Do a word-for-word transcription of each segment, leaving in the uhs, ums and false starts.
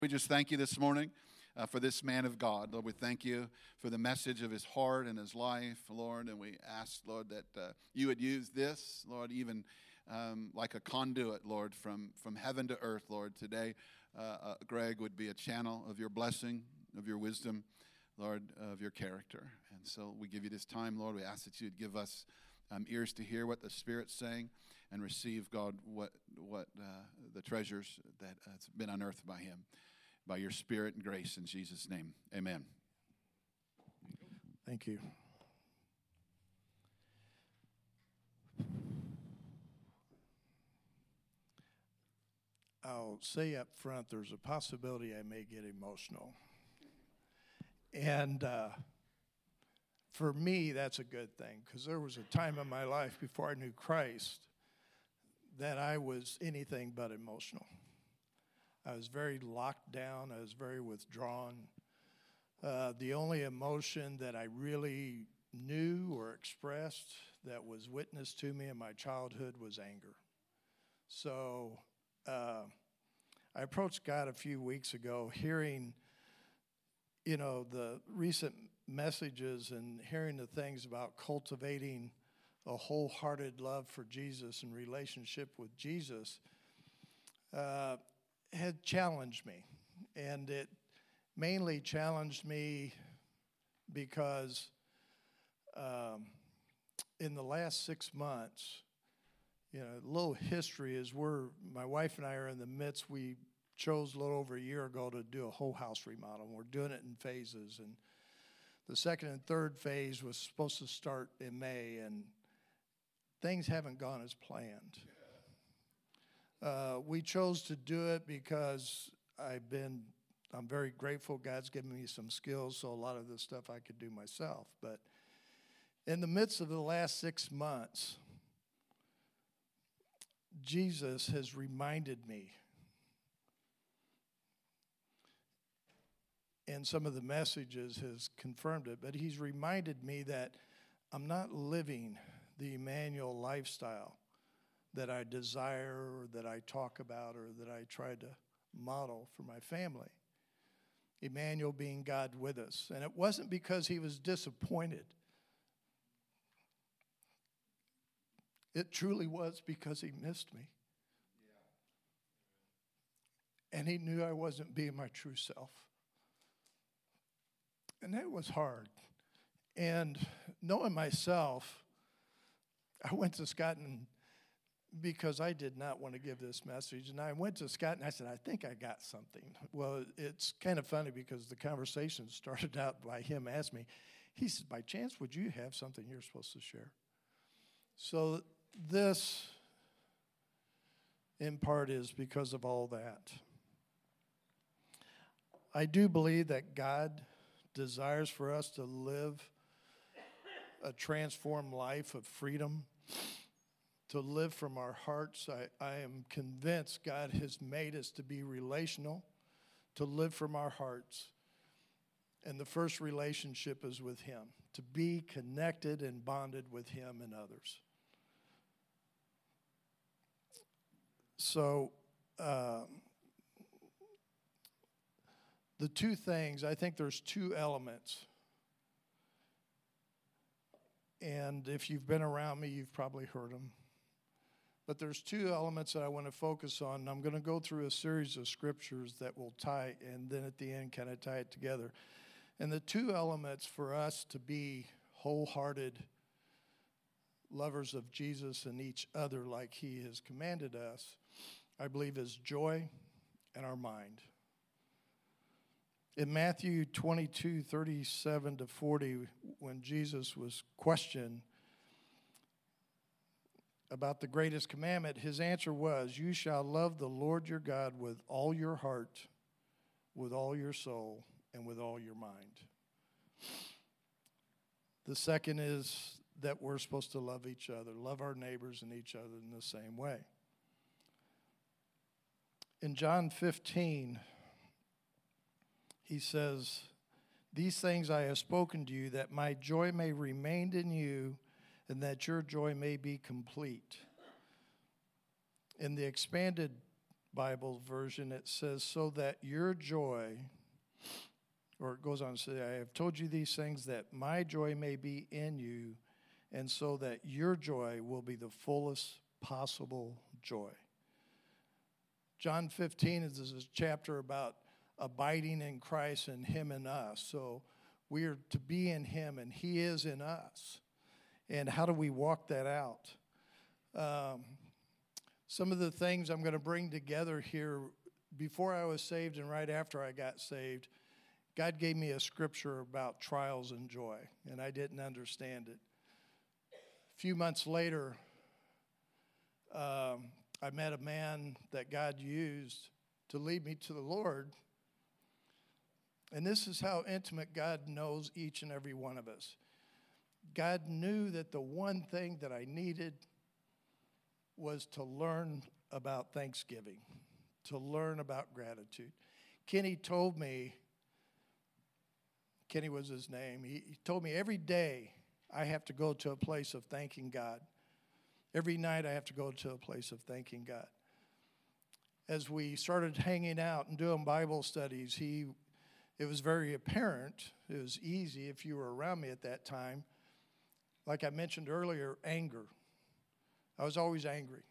We just thank you this morning uh, for this man of God. Lord, we thank you for the message of his heart and his life, Lord. And we ask, Lord, that uh, you would use this, Lord, even um, like a conduit, Lord, from, from heaven to earth, Lord. Today, uh, uh, Greg would be a channel of your blessing, of your wisdom, Lord, of your character. And so we give you this time, Lord. We ask that you would give us um, ears to hear what the Spirit's saying and receive, God, what, what uh, the treasures that uh, has been unearthed by him. By your Spirit and grace in Jesus' name, amen. Thank you. I'll say up front, there's a possibility I may get emotional. And uh, for me, that's a good thing, because there was a time in my life before I knew Christ that I was anything but emotional. I was very locked down. I was very withdrawn. Uh, the only emotion that I really knew or expressed that was witnessed to me in my childhood was anger. So uh, I approached God a few weeks ago, hearing, you know, the recent messages and hearing the things about cultivating a wholehearted love for Jesus and relationship with Jesus. Uh, had challenged me, and it mainly challenged me because um, in the last six months, you know, a little history is we're, my wife and I are in the midst, we chose a little over a year ago to do a whole house remodel. We're doing it in phases, and the second and third phase was supposed to start in May, and things haven't gone as planned. Uh, we chose to do it because I've been, I'm very grateful God's given me some skills, so a lot of this stuff I could do myself. But in the midst of the last six months, Jesus has reminded me, and some of the messages has confirmed it, but he's reminded me that I'm not living the Emmanuel lifestyle that I desire or that I talk about or that I try to model for my family. Emmanuel being God with us. And it wasn't because he was disappointed. It truly was because he missed me. Yeah. And he knew I wasn't being my true self. And that was hard. And knowing myself, I went to Scott and because I did not want to give this message. And I went to Scott and I said, I think I got something. Well, it's kind of funny because the conversation started out by him asking me, he said, by chance, would you have something you're supposed to share? So this, in part, is because of all that. I do believe that God desires for us to live a transformed life of freedom, to live from our hearts. I, I am convinced God has made us to be relational, to live from our hearts. And the first relationship is with him, to be connected and bonded with him and others. So uh, the two things, I think there's two elements. And if you've been around me, you've probably heard them. But there's two elements that I want to focus on. I'm going to go through a series of scriptures that will tie, and then at the end kind of tie it together. And the two elements for us to be wholehearted lovers of Jesus and each other like he has commanded us, I believe, is joy and our mind. In Matthew twenty-two, thirty-seven to forty, when Jesus was questioned about the greatest commandment, his answer was, you shall love the Lord your God with all your heart, with all your soul, and with all your mind. The second is that we're supposed to love each other, love our neighbors and each other in the same way. In John fifteen, he says, these things I have spoken to you, that my joy may remain in you, and that your joy may be complete. In the expanded Bible version, it says, so that your joy, or it goes on to say, I have told you these things that my joy may be in you, and so that your joy will be the fullest possible joy. John fifteen is a chapter about abiding in Christ and him in us. So we are to be in him and he is in us. And how do we walk that out? Um, some of the things I'm going to bring together here, before I was saved and right after I got saved, God gave me a scripture about trials and joy, and I didn't understand it. A few months later, um, I met a man that God used to lead me to the Lord. And this is how intimate God knows each and every one of us. God knew that the one thing that I needed was to learn about Thanksgiving, to learn about gratitude. Kenny told me, Kenny was his name, he, he told me every day I have to go to a place of thanking God. Every night I have to go to a place of thanking God. As we started hanging out and doing Bible studies, he, it was very apparent, it was easy if you were around me at that time. Like I mentioned earlier, anger. I was always angry.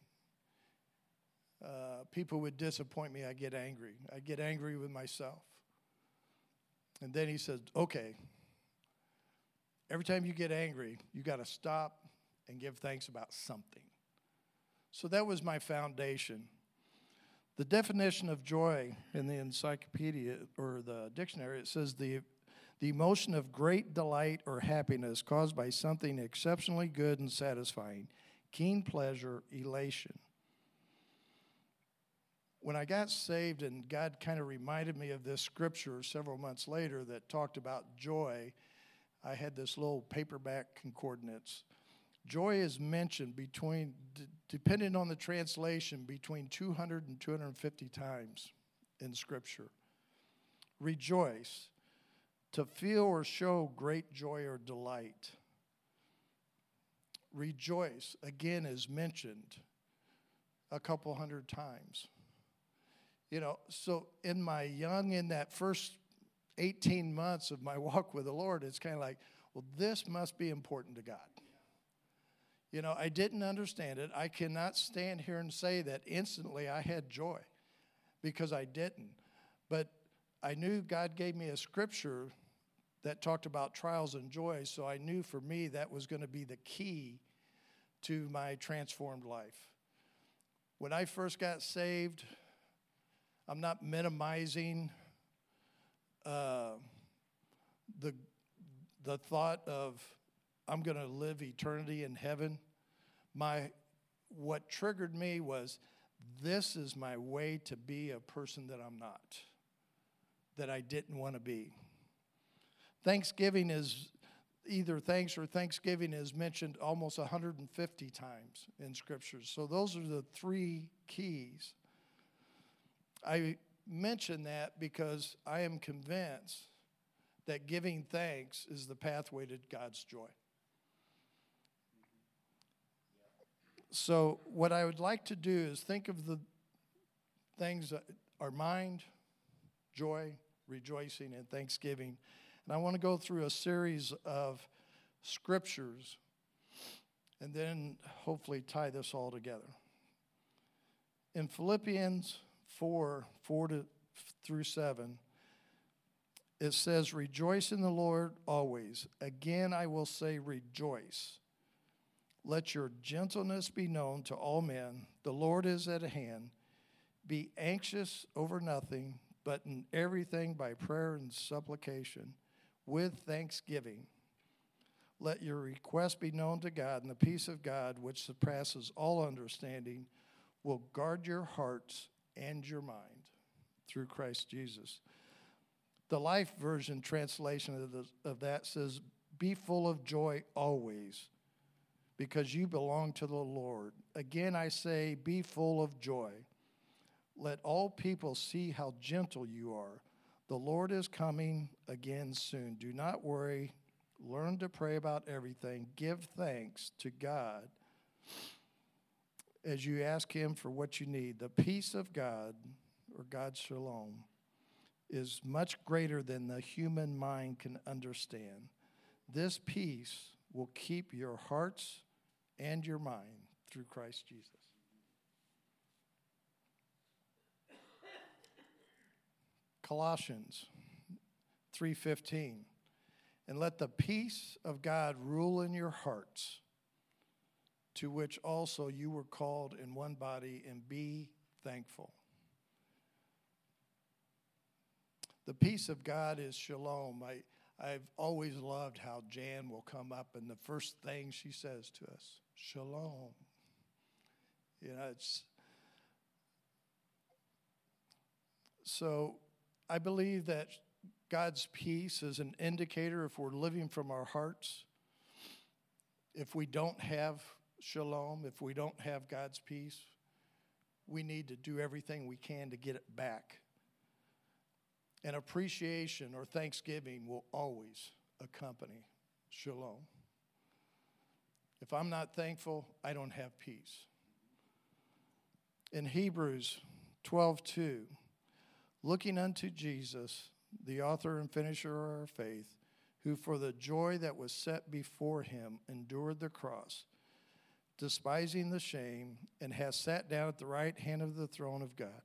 Uh, people would disappoint me, I get angry. I get angry with myself. And then he said, okay, every time you get angry, you got to stop and give thanks about something. So that was my foundation. The definition of joy in the encyclopedia or the dictionary, it says the the emotion of great delight or happiness caused by something exceptionally good and satisfying, keen pleasure, elation. When I got saved and God kind of reminded me of this scripture several months later that talked about joy, I had this little paperback concordance. Joy is mentioned between, d- depending on the translation, between two hundred and two hundred fifty times in Scripture. Rejoice, to feel or show great joy or delight. Rejoice, again, is mentioned a couple hundred times. You know, so in my young, in that first eighteen months of my walk with the Lord, it's kind of like, well, this must be important to God. You know, I didn't understand it. I cannot stand here and say that instantly I had joy because I didn't. But I knew God gave me a scripture that talked about trials and joy, so I knew for me that was going to be the key to my transformed life. When I first got saved, I'm not minimizing uh, the the thought of I'm going to live eternity in heaven. My what triggered me was this is my way to be a person that I'm not, that I didn't want to be. Thanksgiving is either thanks or Thanksgiving is mentioned almost one hundred fifty times in scriptures. So those are the three keys. I mention that because I am convinced that giving thanks is the pathway to God's joy. So what I would like to do is think of the things that are mind, joy, rejoicing, and thanksgiving. And I want to go through a series of scriptures and then hopefully tie this all together. In Philippians four, four to, through seven, it says, rejoice in the Lord always. Again, I will say rejoice. Let your gentleness be known to all men. The Lord is at hand. Be anxious over nothing, but in everything by prayer and supplication, with thanksgiving. Let your request be known to God, and the peace of God, which surpasses all understanding, will guard your hearts and your mind through Christ Jesus. The Life Version translation of, the, of that says, be full of joy always, because you belong to the Lord. Again, I say, be full of joy. Let all people see how gentle you are. The Lord is coming again soon. Do not worry. Learn to pray about everything. Give thanks to God as you ask him for what you need. The peace of God, or God's shalom, is much greater than the human mind can understand. This peace will keep your hearts and your mind through Christ Jesus. Colossians three fifteen. And let the peace of God rule in your hearts, to which also you were called in one body, and be thankful. The peace of God is shalom. I, I've always loved how Jan will come up and the first thing she says to us, shalom. You know, it's so I believe that God's peace is an indicator if we're living from our hearts. If we don't have shalom, if we don't have God's peace, we need to do everything we can to get it back. And appreciation or thanksgiving will always accompany shalom. If I'm not thankful, I don't have peace. In Hebrews twelve two, looking unto Jesus, the author and finisher of our faith, who for the joy that was set before him endured the cross, despising the shame, and has sat down at the right hand of the throne of God.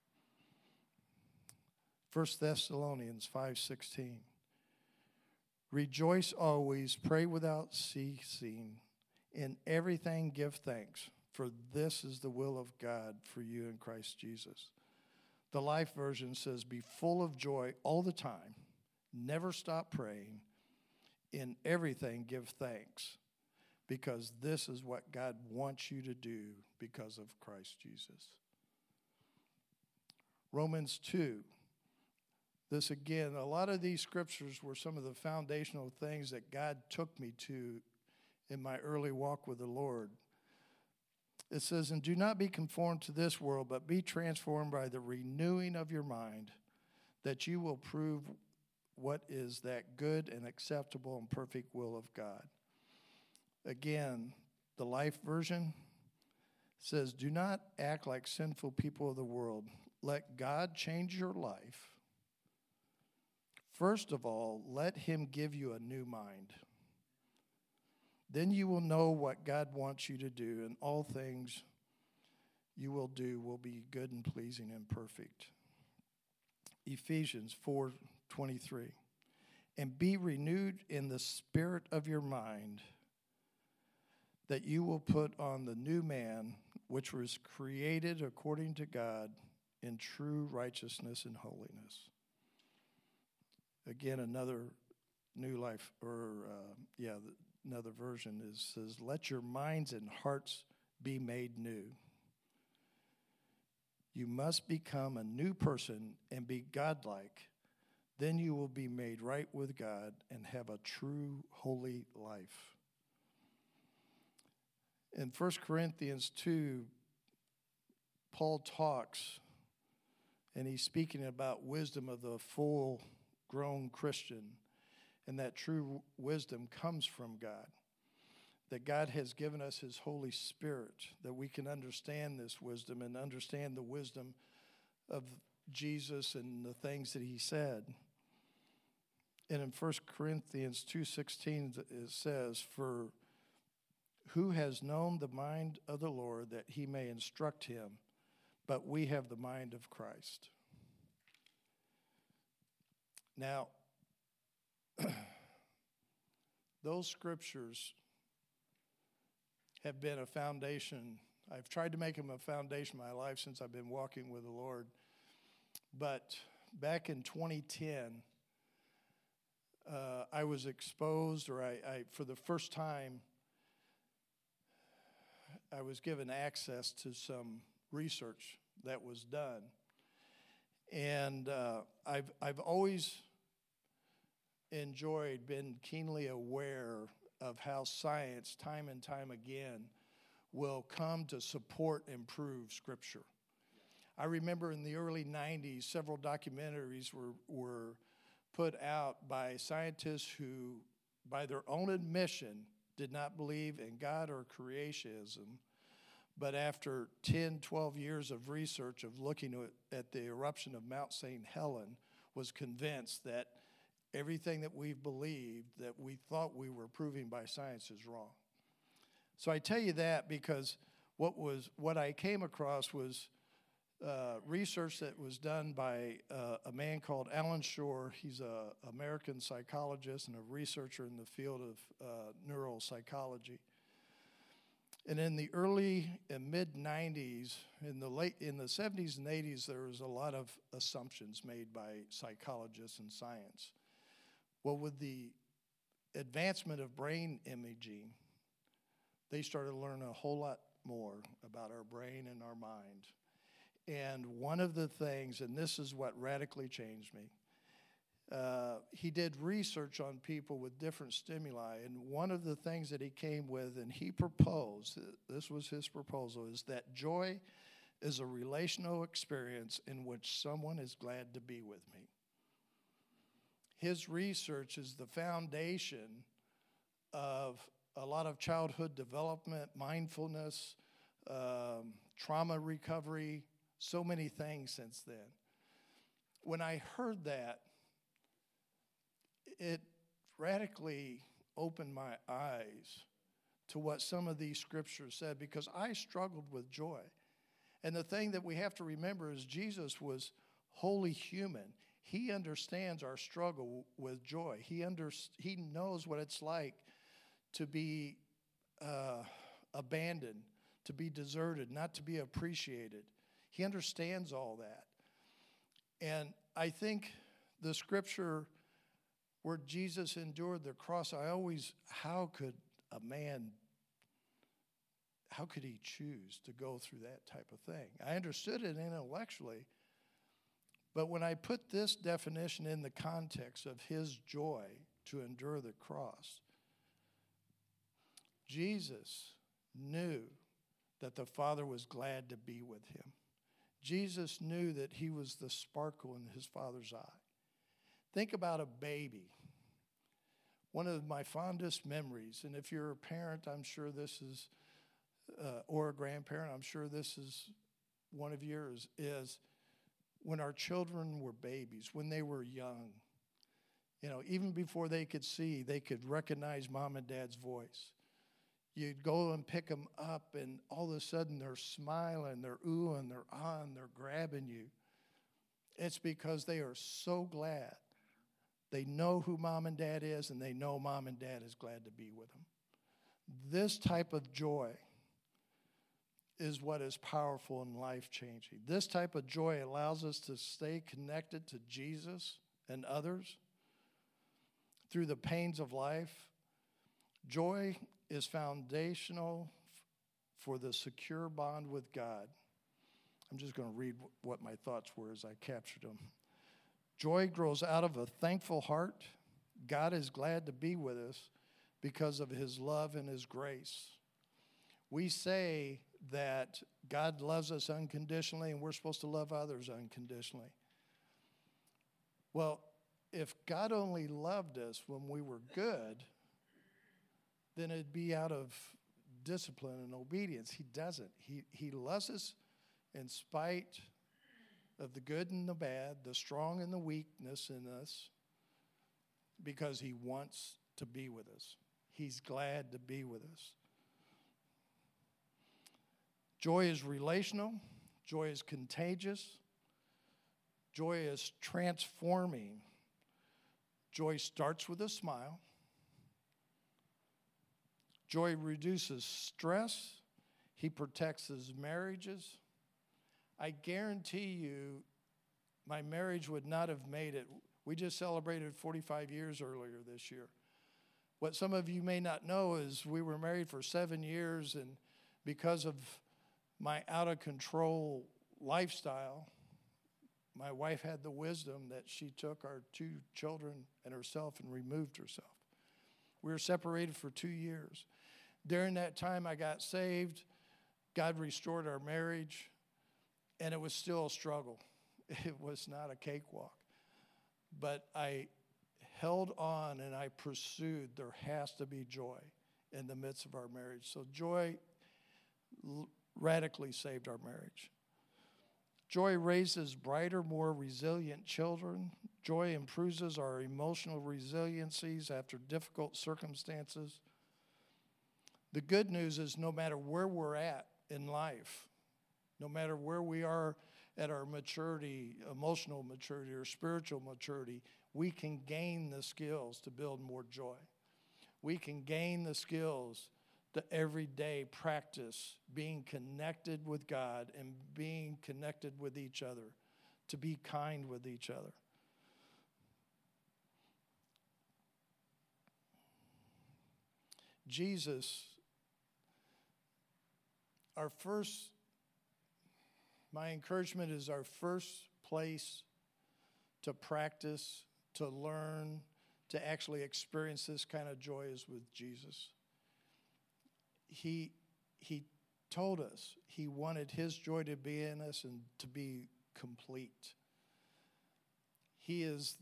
First Thessalonians five sixteen. Rejoice always, pray without ceasing, in everything give thanks, for this is the will of God for you in Christ Jesus. The Life version says, be full of joy all the time, never stop praying, in everything give thanks, because this is what God wants you to do because of Christ Jesus. Romans two. This again, a lot of these scriptures were some of the foundational things that God took me to in my early walk with the Lord. It says, and do not be conformed to this world, but be transformed by the renewing of your mind, that you will prove what is that good and acceptable and perfect will of God. Again, the Life version says, do not act like sinful people of the world. Let God change your life. First of all, let him give you a new mind. Then you will know what God wants you to do, and all things you will do will be good and pleasing and perfect. Ephesians four twenty-three. And be renewed in the spirit of your mind, that you will put on the new man, which was created according to God in true righteousness and holiness. Again, another New Life, or uh, yeah, another version is says, let your minds and hearts be made new. You must become a new person and be godlike. Then you will be made right with God and have a true holy life. In First Corinthians two, Paul talks, and he's speaking about wisdom of the full-grown Christian, and that true wisdom comes from God. That God has given us his Holy Spirit, that we can understand this wisdom and understand the wisdom of Jesus and the things that he said. And in First Corinthians two sixteen, it says, for who has known the mind of the Lord that he may instruct him? But we have the mind of Christ. Now, those scriptures have been a foundation. I've tried to make them a foundation of my life since I've been walking with the Lord. But back in twenty ten, uh, I was exposed, or I, I, for the first time, I was given access to some research that was done. And uh, I've I've always enjoyed, been keenly aware of how science, time and time again, will come to support and prove Scripture. I remember in the early nineties, several documentaries were, were put out by scientists who, by their own admission, did not believe in God or creationism, But after ten, twelve years of research of looking at the eruption of Mount Saint Helens, was convinced that everything that we've believed, that we thought we were proving by science, is wrong. So I tell you that because what was what I came across was uh, research that was done by uh, a man called Alan Shore. He's an American psychologist and a researcher in the field of uh, neuropsychology. And in the early and mid nineties, in the late in the seventies and eighties, there was a lot of assumptions made by psychologists and science. Well, with the advancement of brain imaging, they started to learn a whole lot more about our brain and our mind. And one of the things, and this is what radically changed me, uh, he did research on people with different stimuli, and one of the things that he came with, and he proposed, this was his proposal, is that joy is a relational experience in which someone is glad to be with me. His research is the foundation of a lot of childhood development, mindfulness, um, trauma recovery, so many things since then. When I heard that, it radically opened my eyes to what some of these scriptures said, because I struggled with joy. And the thing that we have to remember is Jesus was wholly human. He understands our struggle with joy. He under, he knows what it's like to be uh, abandoned, to be deserted, not to be appreciated. He understands all that. And I think the scripture where Jesus endured the cross, I always, how could a man, how could he choose to go through that type of thing? I understood it intellectually, but when I put this definition in the context of his joy to endure the cross, Jesus knew that the Father was glad to be with him. Jesus knew that he was the sparkle in his Father's eye. Think about a baby. One of my fondest memories, and if you're a parent, I'm sure this is, uh, or a grandparent, I'm sure this is one of yours, is when our children were babies, when they were young. You know, even before they could see, they could recognize mom and dad's voice. You'd go and pick them up, and all of a sudden they're smiling, they're oohing, they're on, they're grabbing you. It's because they are so glad. They know who mom and dad is, and they know mom and dad is glad to be with them. This type of joy is what is powerful and life-changing. This type of joy allows us to stay connected to Jesus and others through the pains of life. Joy is foundational for the secure bond with God. I'm just going to read what my thoughts were as I captured them. Joy grows out of a thankful heart. God is glad to be with us because of his love and his grace. We say that God loves us unconditionally and we're supposed to love others unconditionally. Well, if God only loved us when we were good, then it'd be out of discipline and obedience. He doesn't. He, he loves us in spite of the good and the bad, the strong and the weakness in us, because he wants to be with us. He's glad to be with us. Joy is relational. Joy is contagious. Joy is transforming. Joy starts with a smile. Joy reduces stress. He protects his marriages. I guarantee you my marriage would not have made it. We just celebrated forty-five years earlier this year. What some of you may not know is we were married for seven years, and because of my out-of-control lifestyle, my wife had the wisdom that she took our two children and herself and removed herself. We were separated for two years. During that time, I got saved. God restored our marriage, and it was still a struggle. It was not a cakewalk. But I held on and I pursued. There has to be joy in the midst of our marriage. So joy l- radically saved our marriage. Joy raises brighter, more resilient children. Joy improves our emotional resiliencies after difficult circumstances. The good news is no matter where we're at in life, no matter where we are at our maturity, emotional maturity or spiritual maturity, we can gain the skills to build more joy. We can gain the skills to every day practice being connected with God and being connected with each other, to be kind with each other. Jesus, our first, my encouragement is our first place to practice, to learn, to actually experience this kind of joy is with Jesus. He, he told us he wanted his joy to be in us and to be complete. He is,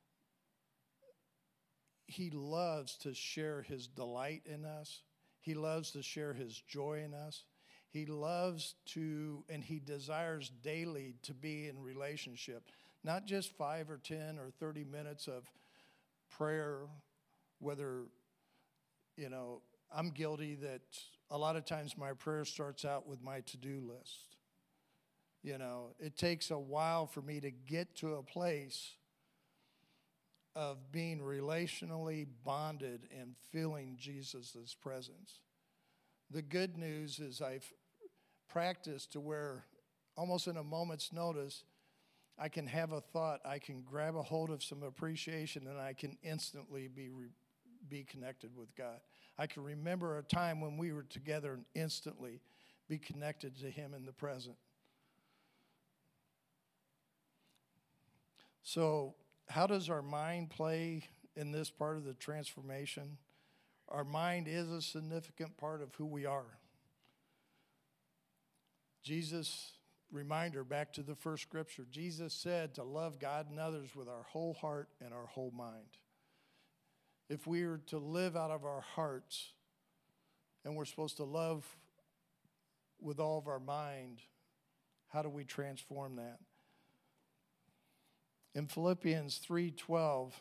he loves to share his delight in us. He loves to share his joy in us. He loves to, and he desires daily to be in relationship. Not just five or ten or thirty minutes of prayer, whether, you know, I'm guilty that a lot of times my prayer starts out with my to-do list. You know, it takes a while for me to get to a place of being relationally bonded and feeling Jesus' presence. The good news is I've practiced to where almost in a moment's notice, I can have a thought, I can grab a hold of some appreciation, and I can instantly be re- be connected with God. I can remember a time when we were together and instantly be connected to him in the present. So how does our mind play in this part of the transformation? Our mind is a significant part of who we are. Jesus, reminder back to the first scripture, Jesus said to love God and others with our whole heart and our whole mind. If we are to live out of our hearts and we're supposed to love with all of our mind, how do we transform that? In Philippians three twelve,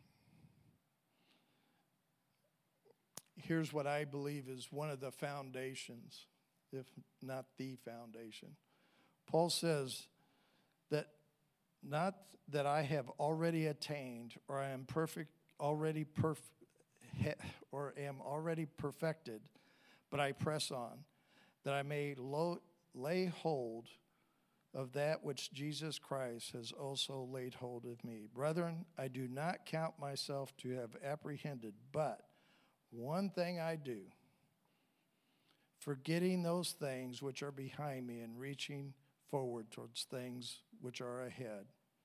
here's what I believe is one of the foundations, if not the foundation. Paul says that not that I have already attained or I am perfect, already perf- or am already perfected, but I press on, that I may lo- lay hold of that which Jesus Christ has also laid hold of me. Brethren, I do not count myself to have apprehended, but one thing I do, forgetting those things which are behind me and reaching forward towards things which are ahead.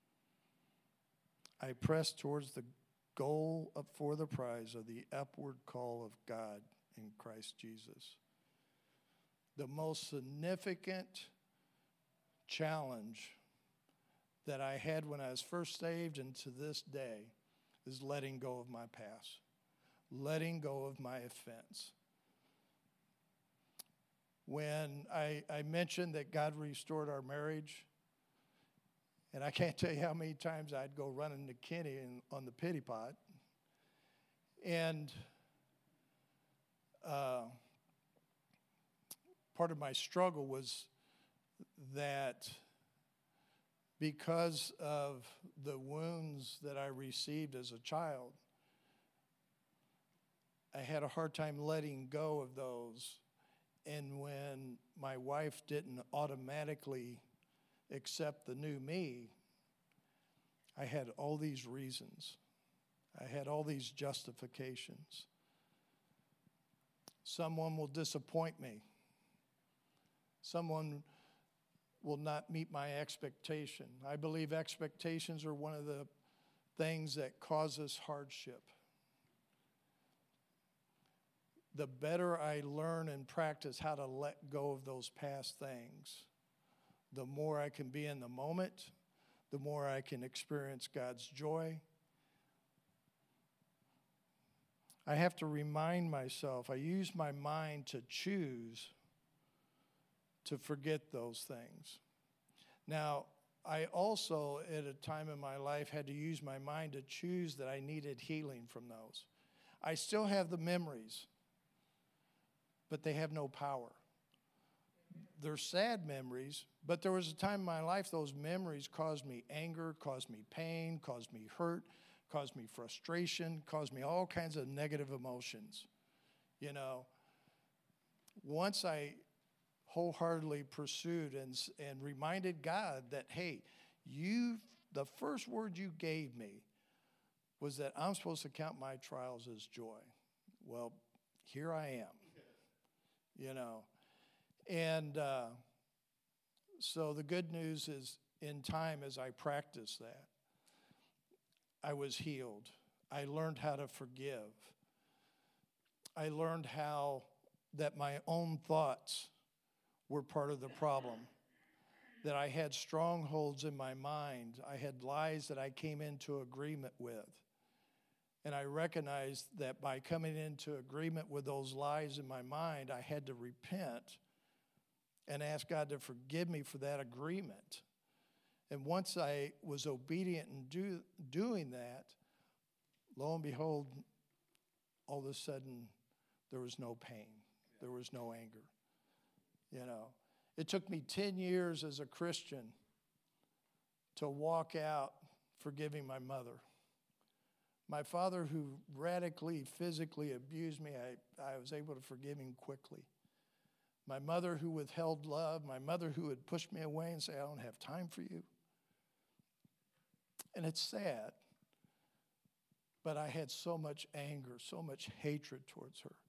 I press towards the goal up for the prize of the upward call of God in Christ Jesus. The most significant challenge that I had when I was first saved and to this day is letting go of my past, letting go of my offense. When I, I mentioned that God restored our marriage, and I can't tell you how many times I'd go running to Kenny in, on the pity pot. And uh, part of my struggle was that because of the wounds that I received as a child, I had a hard time letting go of those. And when my wife didn't automatically accept the new me, I had all these reasons. I had all these justifications. Someone will disappoint me. Someone will not meet my expectation. I believe expectations are one of the things that causes hardship. The better I learn and practice how to let go of those past things, the more I can be in the moment, the more I can experience God's joy. I have to remind myself, I use my mind to choose to forget those things. Now, I also, at a time in my life, had to use my mind to choose that I needed healing from those. I still have the memories, but they have no power. They're sad memories, but there was a time in my life those memories caused me anger, caused me pain, caused me hurt, caused me frustration, caused me all kinds of negative emotions. You know, once I wholeheartedly pursued and, and reminded God that, hey, you, the first word you gave me was that I'm supposed to count my trials as joy. Well, here I am, you know. And uh, so the good news is, in time, as I practiced that, I was healed. I learned how to forgive. I learned how that my own thoughts were part of the problem, that I had strongholds in my mind. I had lies that I came into agreement with. And I recognized that by coming into agreement with those lies in my mind, I had to repent and ask God to forgive me for that agreement. And once I was obedient in do, doing that, lo and behold, all of a sudden, there was no pain. There was no anger. You know, it took me ten years as a Christian to walk out forgiving my mother. My father, who radically, physically abused me, I, I was able to forgive him quickly. My mother, who withheld love, my mother, who would push me away and say, I don't have time for you. And it's sad, but I had so much anger, so much hatred towards her.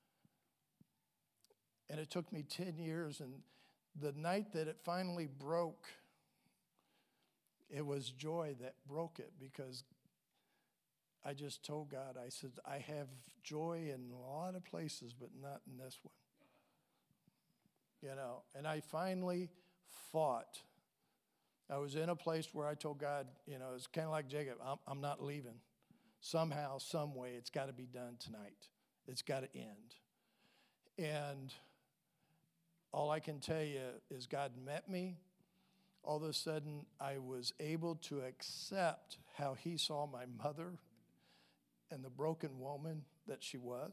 And it took me ten years, and the night that it finally broke, it was joy that broke it, because I just told God, I said, I have joy in a lot of places, but not in this one. You know, and I finally fought. I was in a place where I told God, you know, it's kind of like Jacob, I'm, I'm not leaving. Somehow, some way, it's got to be done tonight. It's got to end. And all I can tell you is God met me. All of a sudden, I was able to accept how he saw my mother and the broken woman that she was.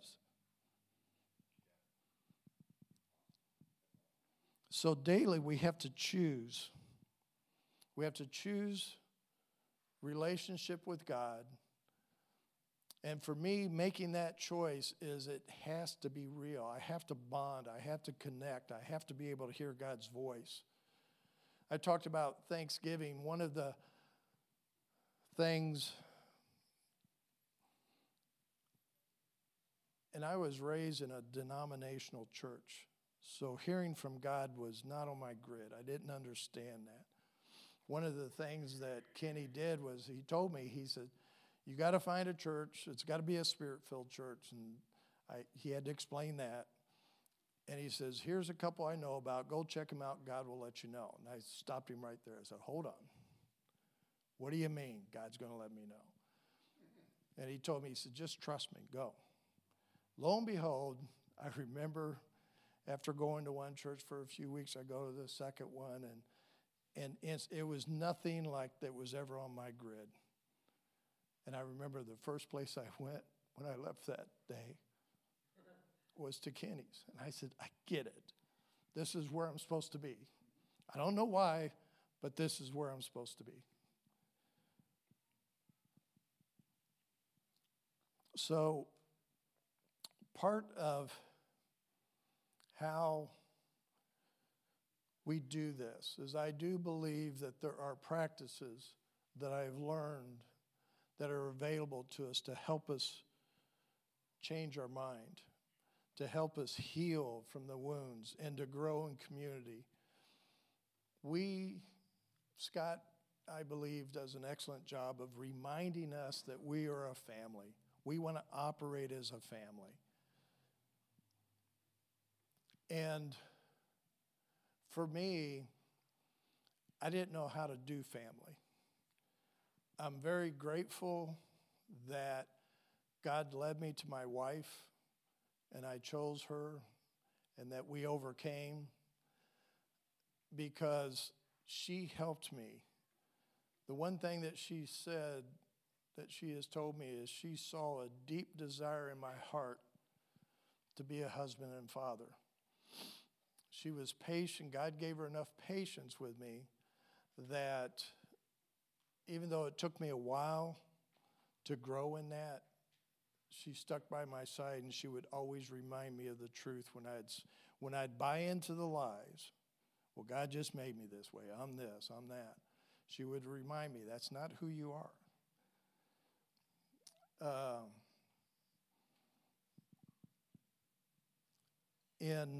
So daily, we have to choose. We have to choose relationship with God. And for me, making that choice is it has to be real. I have to bond. I have to connect. I have to be able to hear God's voice. I talked about Thanksgiving. One of the things, and I was raised in a denominational church, so hearing from God was not on my grid. I didn't understand that. One of the things that Kenny did was he told me, he said, you got to find a church. It's got to be a spirit-filled church. And I, he had to explain that. And he says, here's a couple I know about. Go check them out. God will let you know. And I stopped him right there. I said, hold on. What do you mean God's going to let me know? And he told me, he said, just trust me. Go. Lo and behold, I remember after going to one church for a few weeks, I go to the second one. And, and it's, it was nothing like that was ever on my grid. And I remember the first place I went when I left that day was to Kenny's. And I said, I get it. This is where I'm supposed to be. I don't know why, but this is where I'm supposed to be. So part of how we do this is I do believe that there are practices that I've learned that are available to us to help us change our mind, to help us heal from the wounds, and to grow in community. We, Scott, I believe, does an excellent job of reminding us that we are a family. We want to operate as a family. And for me, I didn't know how to do family. I'm very grateful that God led me to my wife, and I chose her, and that we overcame. because she helped me. The one thing that she said that she has told me is she saw a deep desire in my heart to be a husband and father. She was patient. God gave her enough patience with me that even though it took me a while to grow in that, she stuck by my side, and she would always remind me of the truth when I'd, when I'd buy into the lies. Well, God just made me this way. I'm this, I'm that. She would remind me, that's not who you are. Uh, in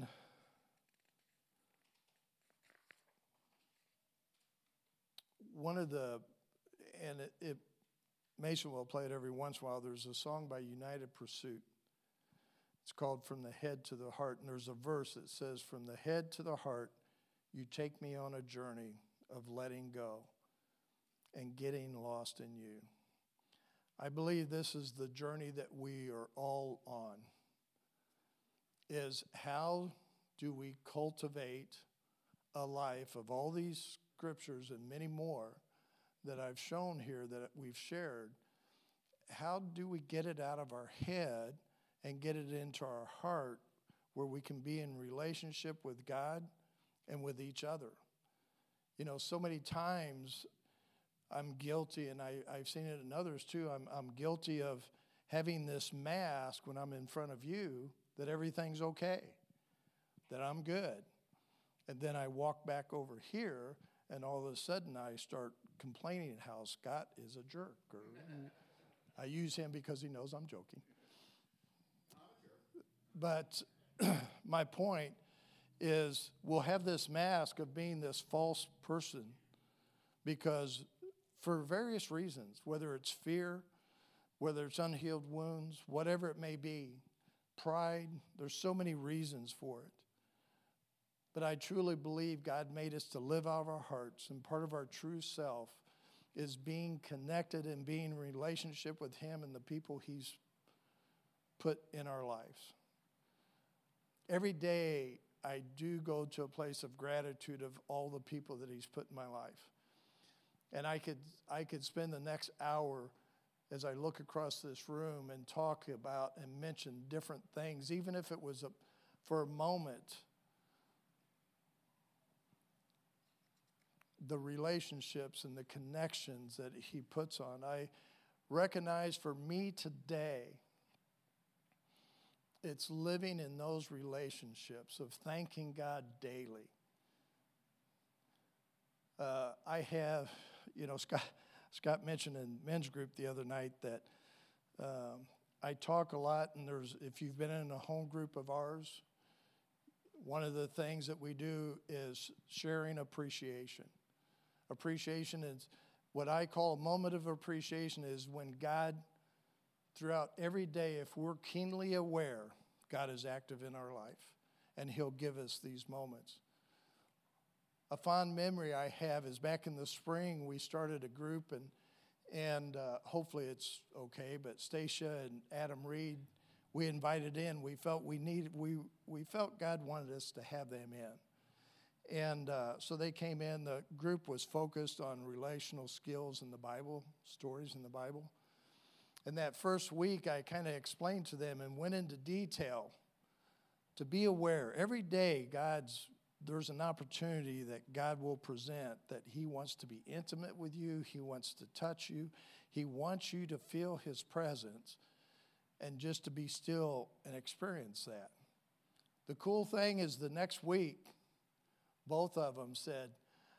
one of the, and it, it Mason will play it every once in a while, there's a song by United Pursuit. It's called From the Head to the Heart, and there's a verse that says, from the head to the heart, you take me on a journey of letting go and getting lost in you. I believe this is the journey that we are all on, is how do we cultivate a life of all these scriptures and many more that I've shown here that we've shared. How do we get it out of our head and get it into our heart where we can be in relationship with God and with each other? You know, so many times I'm guilty, and I, I've seen it in others too, I'm, I'm guilty of having this mask when I'm in front of you that everything's okay, that I'm good. And then I walk back over here, and all of a sudden I start complaining how Scott is a jerk. Or I use him because he knows I'm joking. But my point is we'll have this mask of being this false person because for various reasons, whether it's fear, whether it's unhealed wounds, whatever it may be, pride, there's so many reasons for it. But I truly believe God made us to live out of our hearts, and part of our true self is being connected and being in relationship with Him and the people He's put in our lives. Every day I do go to a place of gratitude of all the people that He's put in my life. And I could I could spend the next hour as I look across this room and talk about and mention different things, even if it was a, for a moment, the relationships and the connections that He puts on. I recognize for me today, it's living in those relationships of thanking God daily. Uh, I have, you know, Scott, Scott mentioned in men's group the other night that um, I talk a lot, and there's, if you've been in a home group of ours, one of the things that we do is sharing appreciation. Appreciation is what I call a moment of appreciation is when God, throughout every day, if we're keenly aware, God is active in our life, and He'll give us these moments. A fond memory I have is back in the spring, we started a group, and and uh, hopefully it's okay, but Stacia and Adam Reed, we invited in. We felt we needed, we, we felt God wanted us to have them in. And uh, so they came in. The group was focused on relational skills in the Bible, stories in the Bible. And that first week, I kind of explained to them and went into detail to be aware. Every day, God's there's an opportunity that God will present that He wants to be intimate with you. He wants to touch you. He wants you to feel His presence and just to be still and experience that. The cool thing is the next week, both of them said,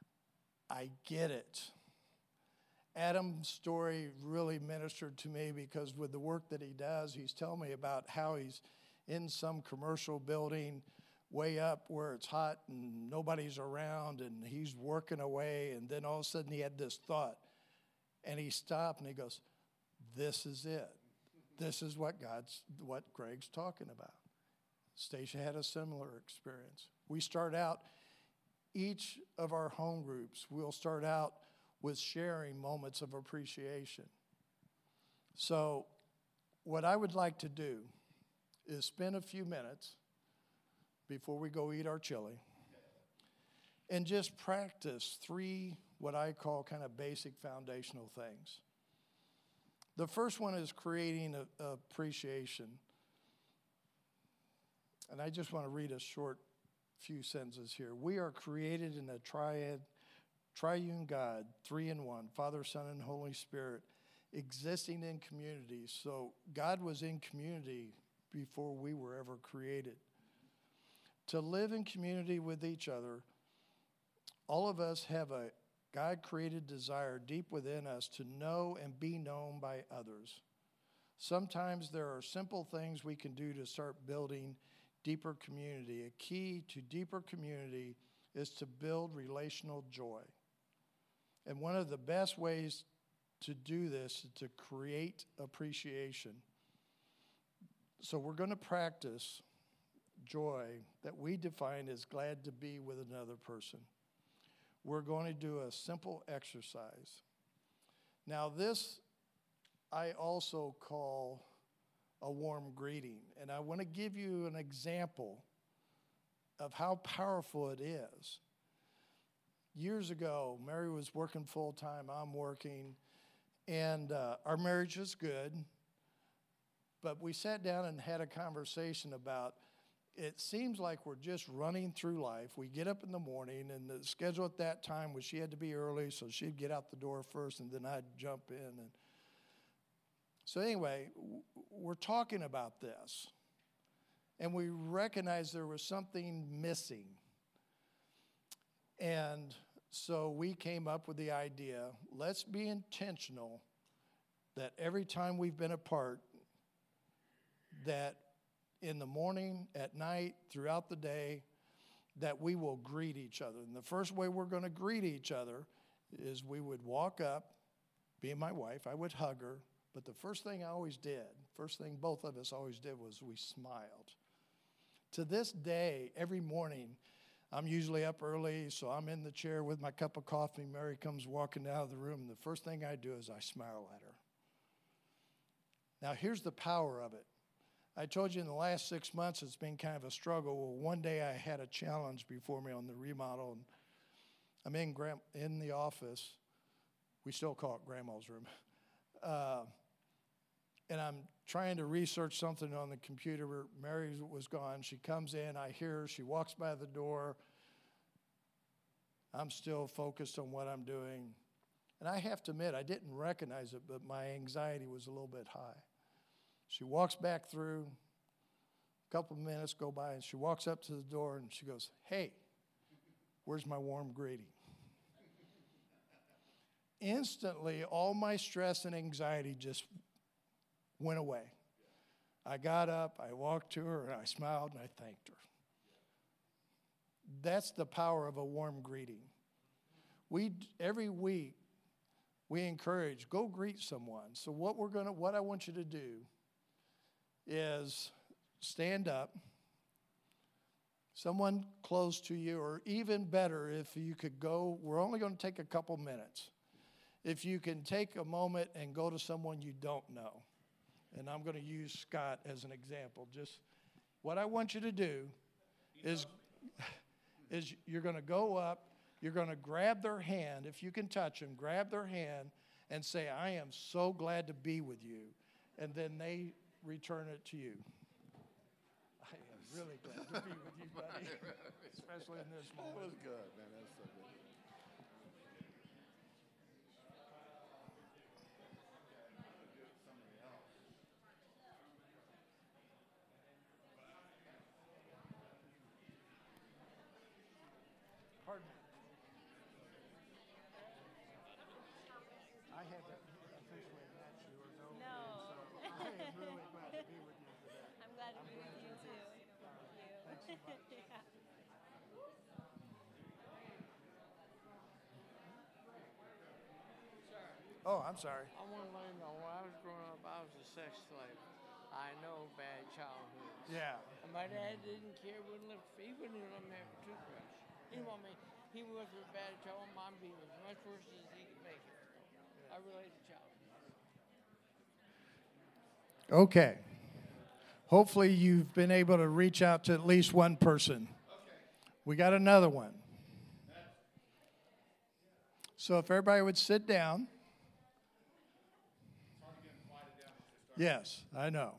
I get it. Adam's story really ministered to me because with the work that he does, he's telling me about how he's in some commercial building way up where it's hot and nobody's around, and he's working away, and then all of a sudden he had this thought, and he stopped and he goes, this is it. This is what God's, what Greg's talking about. Stacia had a similar experience. We start out, each of our home groups, we'll start out with sharing moments of appreciation. So what I would like to do is spend a few minutes before we go eat our chili and just practice three, what I call kind of basic foundational things. The first one is creating a, a appreciation. And I just want to read a short few sentences here. We are created in a triad, triune God, three in one, Father, Son, and Holy Spirit, existing in community. So God was in community before we were ever created. To live in community with each other, all of us have a God-created desire deep within us to know and be known by others. Sometimes there are simple things we can do to start building deeper community. A key to deeper community is to build relational joy. And one of the best ways to do this is to create appreciation. So we're going to practice joy that we define as glad to be with another person. We're going to do a simple exercise. Now this I also call a warm greeting. And I want to give you an example of how powerful it is. Years ago, Mary was working full-time, I'm working, and uh, our marriage was good. But we sat down and had a conversation about, it seems like we're just running through life. We get up in the morning, and the schedule at that time was she had to be early, so she'd get out the door first, and then I'd jump in. And so anyway, we're talking about this, and we recognized there was something missing. And so we came up with the idea, let's be intentional that every time we've been apart, that in the morning, at night, throughout the day, that we will greet each other. And the first way we're going to greet each other is we would walk up, being my wife, I would hug her, but the first thing I always did, first thing both of us always did was we smiled. To this day, every morning, I'm usually up early, so I'm in the chair with my cup of coffee. Mary comes walking out of the room, and the first thing I do is I smile at her. Now, here's the power of it. I told you in the last six months it's been kind of a struggle. Well, one day I had a challenge before me on the remodel, and I'm in, gram- in the office. We still call it Grandma's room. Uh, and I'm trying to research something on the computer. Mary was gone. She comes in. I hear her. She walks by the door. I'm still focused on what I'm doing. And I have to admit, I didn't recognize it, but my anxiety was a little bit high. She walks back through. A couple of minutes go by, and she walks up to the door, and she goes, "Hey, where's my warm greeting?" Instantly, all my stress and anxiety just went away. I got up, I walked to her, and I smiled, and I thanked her. That's the power of a warm greeting. We every week we encourage, go greet someone. So what we're gonna, what I want you to do is stand up. Someone close to you, or even better, if you could go, we're only going to take a couple minutes. If you can take a moment and go to someone you don't know. And I'm going to use Scott as an example. Just what I want you to do is, is you're going to go up, you're going to grab their hand. If you can touch them, grab their hand and say, "I am so glad to be with you." And then they return it to you. I am really glad to be with you, buddy. Especially in this moment. That was good, man. That's so good. Pardon me. I haven't officially met you or known you, No. so I am really glad to be with you today. I'm glad to be with you too. Thanks so much. Yeah. Oh, I'm sorry. I want to let you know, when I was growing up, I was a sex slave. I know bad childhoods. Yeah. And my dad didn't care, wouldn't let, he wouldn't even let me have a toothbrush. He didn't want me, he was a bad child. Mom beat me as much worse as he could make it. I relate to childhood. Okay. Hopefully you've been able to reach out to at least one person. We got another one. That So if everybody would sit down. Yes, I know.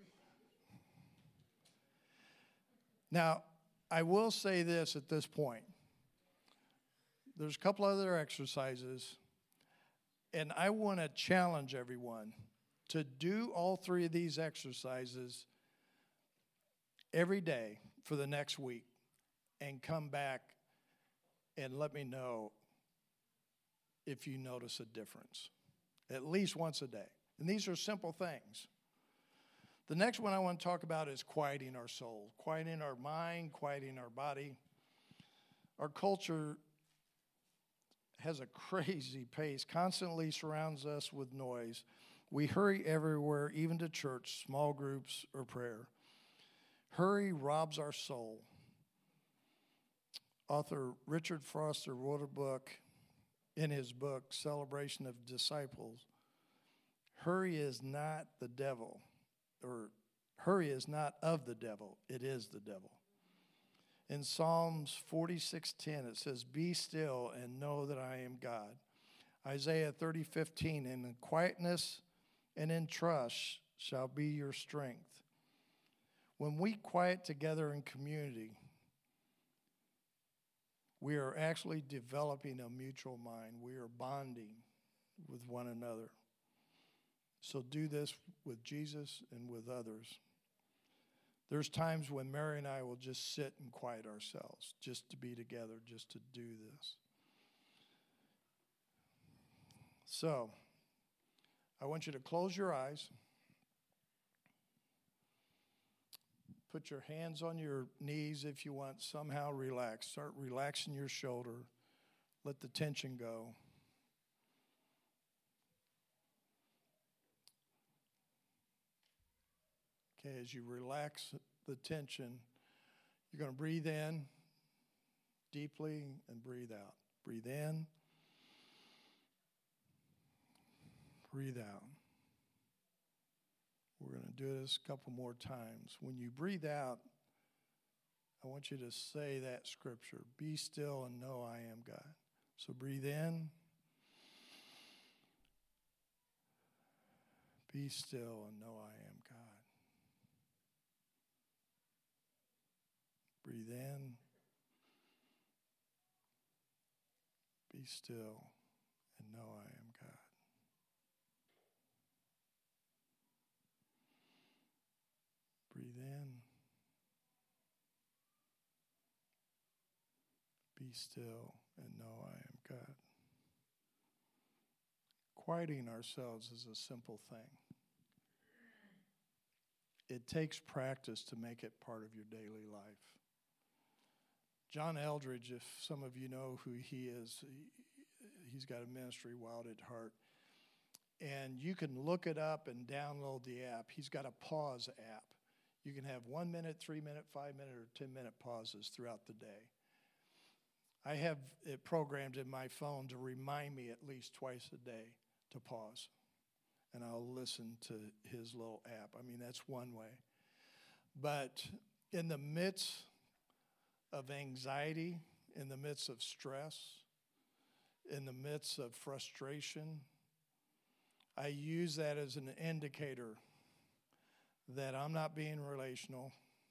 Now, I will say this at this point. There's a couple other exercises, and I want to challenge everyone to do all three of these exercises every day for the next week and come back and let me know if you notice a difference, at least once a day. And these are simple things. The next one I want to talk about is quieting our soul, quieting our mind, quieting our body. Our culture has a crazy pace, constantly surrounds us with noise. We hurry everywhere, even to church, small groups, or prayer. Hurry robs our soul. Author Richard Foster wrote a book, in his book, Celebration of Disciples. Hurry is not the devil, or hurry is not of the devil, it is the devil. In Psalms forty-six ten, it says, "Be still and know that I am God." Isaiah thirty fifteen, "In quietness and in trust shall be your strength." When we quiet together in community, we are actually developing a mutual mind. We are bonding with one another. So do this with Jesus and with others. There's times when Mary and I will just sit and quiet ourselves, just to be together, just to do this. So, I want you to close your eyes. Put your hands on your knees if you want. Somehow relax. Start relaxing your shoulder. Let the tension go. Okay, as you relax the tension, you're going to breathe in deeply and breathe out. Breathe in. Breathe out. We're going to do this a couple more times. When you breathe out, I want you to say that scripture. Be still and know I am God. So breathe in. Be still and know I am God. Breathe in. Be still and know I am God. Breathe in. Be still and know I am God. Quieting ourselves is a simple thing. It takes practice to make it part of your daily life. John Eldridge, if some of you know who he is, he, he's got a ministry, Wild at Heart. And you can look it up and download the app. He's got a pause app. You can have one minute, three minute, five minute, or ten minute pauses throughout the day. I have it programmed in my phone to remind me at least twice a day to pause. And I'll listen to his little app. I mean, that's one way. But in the midst of anxiety, in the midst of stress, in the midst of frustration, I use that as an indicator that I'm not being relational,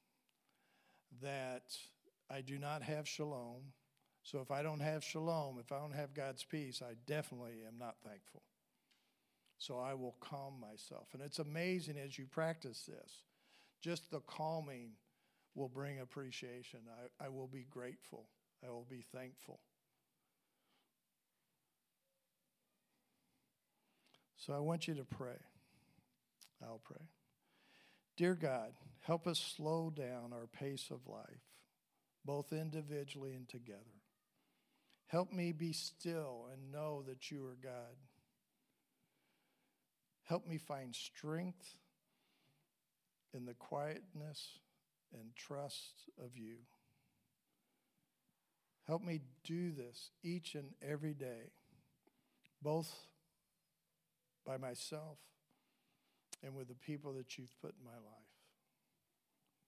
that I do not have shalom. So if I don't have shalom, if I don't have God's peace, I definitely am not thankful. So I will calm myself. And it's amazing as you practice this, just the calming will bring appreciation. I, I will be grateful. I will be thankful. So I want you to pray. I'll pray. Dear God, help us slow down our pace of life, both individually and together. Help me be still and know that you are God. Help me find strength in the quietness and trust of you. Help me do this each and every day, both by myself and with the people that you've put in my life.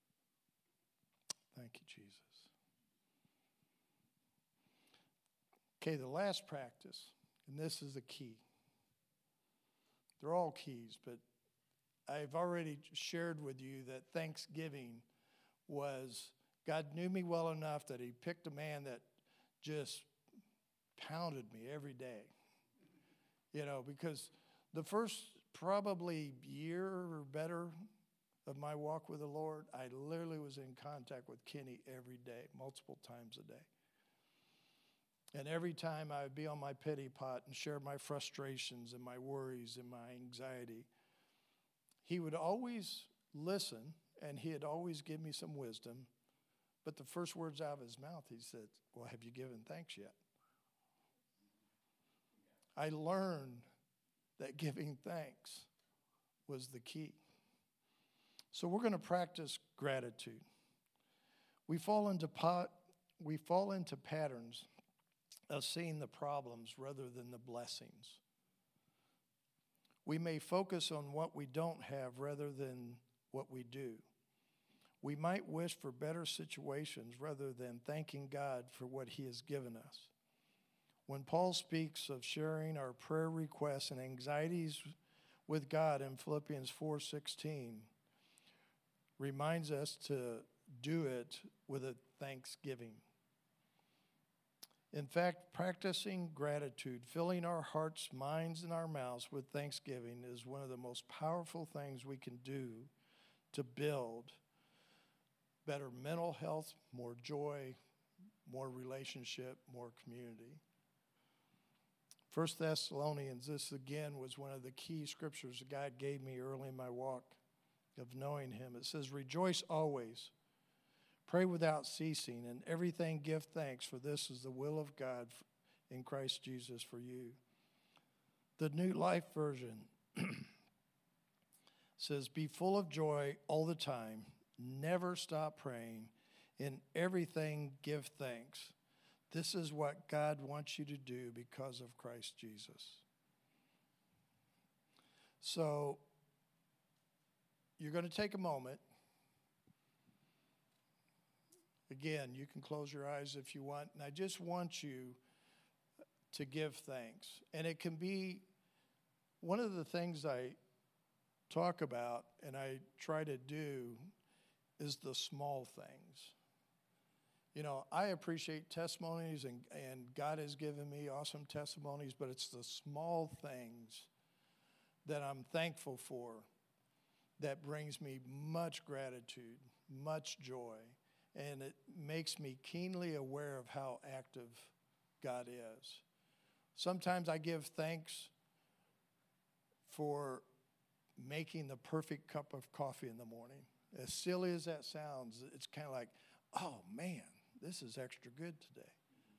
Thank you, Jesus. Okay, the last practice, and this is the key. They're all keys, but I've already shared with you that Thanksgiving was, God knew me well enough that he picked a man that just pounded me every day. You know, because the first probably year or better of my walk with the Lord, I literally was in contact with Kenny every day, multiple times a day. And every time I would be on my pity pot and share my frustrations and my worries and my anxiety, he would always listen, and he'd always give me some wisdom. But the first words out of his mouth, he said, well, have you given thanks yet? I learned that giving thanks was the key. So we're going to practice gratitude. We fall into pot, we fall into patterns of seeing the problems rather than the blessings. We may focus on what we don't have rather than what we do. We might wish for better situations rather than thanking God for what he has given us. When Paul speaks of sharing our prayer requests and anxieties with God in Philippians four sixteen, reminds us to do it with a thanksgiving. In fact, practicing gratitude, filling our hearts, minds, and our mouths with thanksgiving is one of the most powerful things we can do to build better mental health, more joy, more relationship, more community. First Thessalonians, this again was one of the key scriptures that God gave me early in my walk of knowing him. It says, rejoice always. Pray without ceasing, and everything give thanks, for this is the will of God in Christ Jesus for you. The New Life Version says, be full of joy all the time, never stop praying, in everything give thanks. This is what God wants you to do because of Christ Jesus. So, you're going to take a moment. Again, you can close your eyes if you want. And I just want you to give thanks. And it can be one of the things I talk about and I try to do is the small things. You know, I appreciate testimonies, and, and God has given me awesome testimonies, but it's the small things that I'm thankful for that brings me much gratitude, much joy. And it makes me keenly aware of how active God is. Sometimes I give thanks for making the perfect cup of coffee in the morning. As silly as that sounds, it's kind of like, oh man, this is extra good today.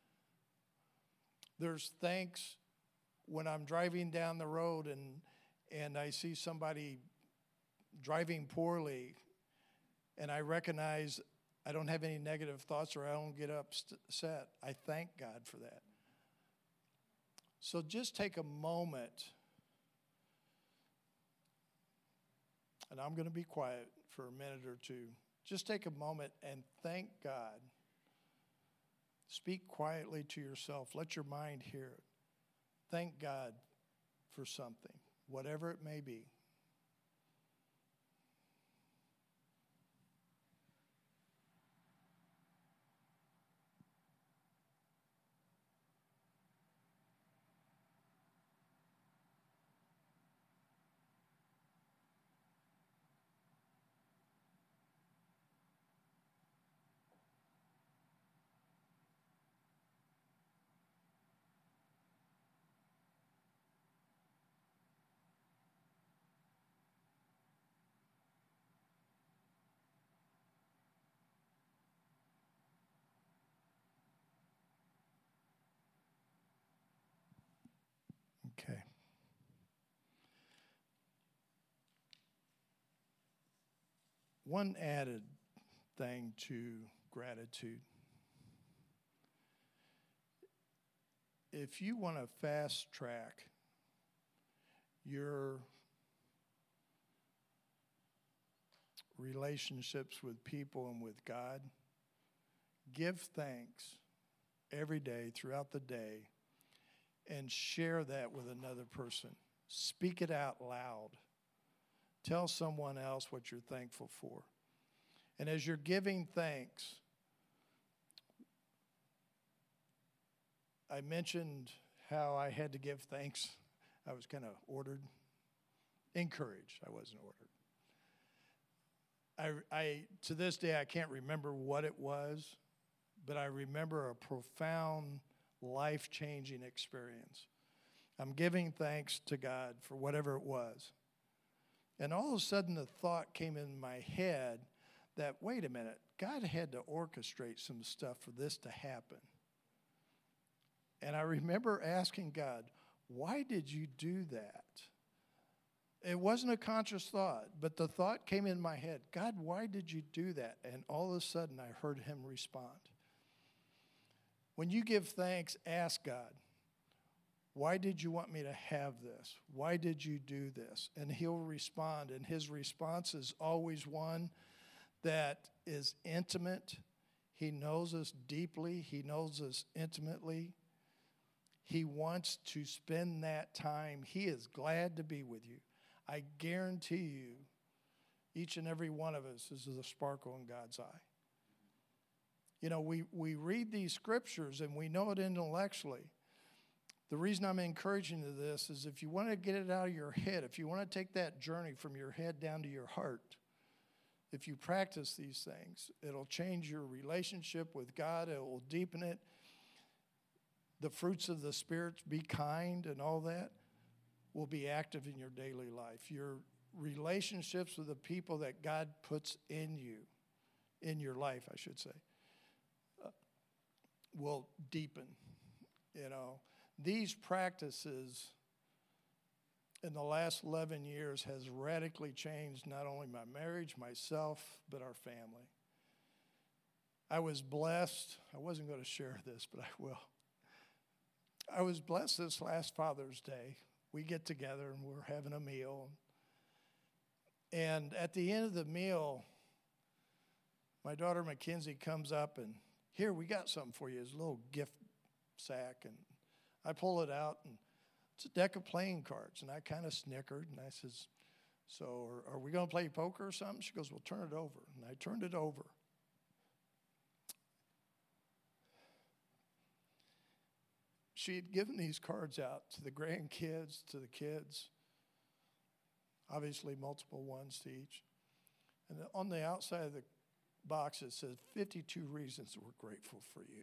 There's thanks when I'm driving down the road and, and I see somebody driving poorly, and I recognize I don't have any negative thoughts or I don't get upset. I thank God for that. So just take a moment, and I'm going to be quiet for a minute or two. Just take a moment and thank God. Speak quietly to yourself. Let your mind hear it. Thank God for something, whatever it may be. Okay. One added thing to gratitude. If you want to fast track your relationships with people and with God, give thanks every day, throughout the day, and share that with another person. Speak it out loud. Tell someone else what you're thankful for. And as you're giving thanks, I mentioned how I had to give thanks. I was kind of ordered, encouraged. I wasn't ordered. I, I, to this day, I can't remember what it was, but I remember a profound, life-changing experience. I'm giving thanks to God for whatever it was. And all of a sudden, the thought came in my head that, wait a minute, God had to orchestrate some stuff for this to happen. And I remember asking God, why did you do that? It wasn't a conscious thought, but the thought came in my head, God, why did you do that? And all of a sudden, I heard him respond. When you give thanks, ask God, why did you want me to have this? Why did you do this? And he'll respond, and his response is always one that is intimate. He knows us deeply. He knows us intimately. He wants to spend that time. He is glad to be with you. I guarantee you, each and every one of us is a sparkle in God's eye. You know, we, we read these scriptures and we know it intellectually. The reason I'm encouraging you to this is if you want to get it out of your head, if you want to take that journey from your head down to your heart, if you practice these things, it'll change your relationship with God. It will deepen it. The fruits of the Spirit, be kind and all that, will be active in your daily life. Your relationships with the people that God puts in you, in your life, I should say, uh, will deepen. You know, these practices in the last eleven years has radically changed not only my marriage, myself, but our family. I was blessed. I wasn't going to share this, but I will. I was blessed this last Father's Day. We get together and we're having a meal. And at the end of the meal, my daughter Mackenzie comes up and, here, we got something for you. It's a little gift sack. And I pull it out, and it's a deck of playing cards. And I kind of snickered, and I says, so are, are we going to play poker or something? She goes, well, turn it over. And I turned it over. She had given these cards out to the grandkids, to the kids, obviously multiple ones to each. And on the outside of the box, it says fifty-two reasons we're grateful for you.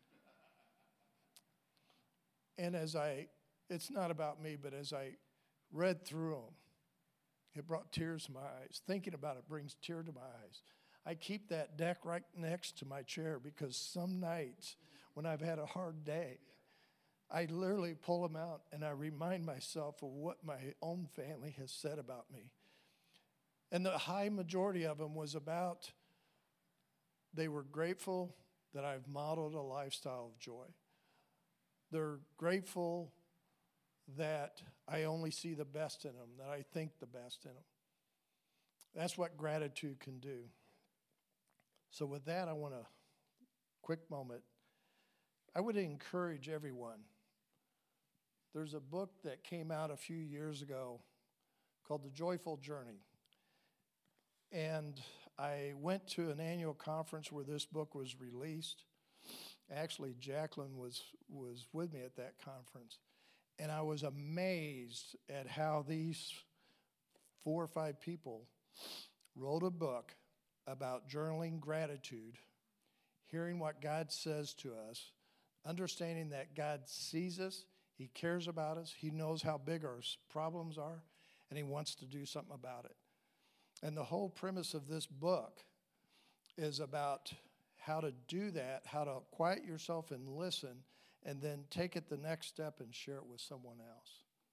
And as I, it's not about me, but as I read through them, it brought tears to my eyes. Thinking about it brings tears to my eyes. I keep that deck right next to my chair because some nights when I've had a hard day, I literally pull them out and I remind myself of what my own family has said about me. And the high majority of them was about they were grateful that I've modeled a lifestyle of joy. They're grateful that I only see the best in them, that I think the best in them. That's what gratitude can do. So with that, I want a quick moment. I would encourage everyone. There's a book that came out a few years ago called The Joyful Journey. And I went to an annual conference where this book was released. Actually, Jacqueline was, was with me at that conference. And I was amazed at how these four or five people wrote a book about journaling gratitude, hearing what God says to us, understanding that God sees us, He cares about us, He knows how big our problems are, and He wants to do something about it. And the whole premise of this book is about how to do that, how to quiet yourself and listen, and then take it the next step and share it with someone else.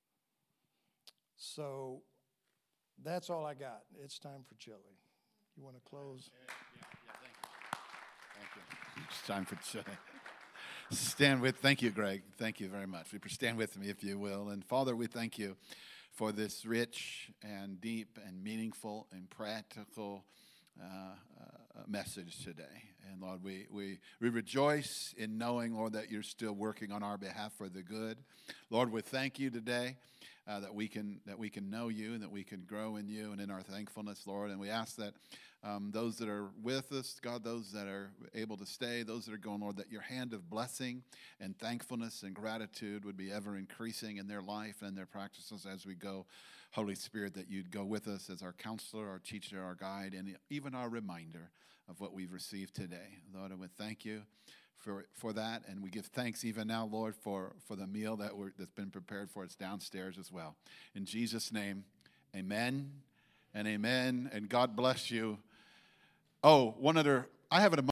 So that's all I got. It's time for chili. You want to close? Yeah, yeah, thank you. Thank you. It's time for chili. Stand with, thank you, Greg. Thank you very much. Stand with me, if you will. And Father, we thank you for this rich and deep and meaningful and practical uh, uh, message today. And Lord, we, we, we rejoice in knowing, Lord, that you're still working on our behalf for the good. Lord, we thank you today uh, that we can that we can know you and that we can grow in you and in our thankfulness, Lord. And we ask that um, those that are with us, God, those that are able to stay, those that are going, Lord, that your hand of blessing and thankfulness and gratitude would be ever increasing in their life and their practices as we go. Holy Spirit, that you'd go with us as our counselor, our teacher, our guide, and even our reminder of what we've received today. Lord, and we thank you for for that, and we give thanks even now, Lord, for, for the meal that we're, that's been prepared for us downstairs as well. In Jesus' name, amen and amen, and God bless you. Oh, one other, I have an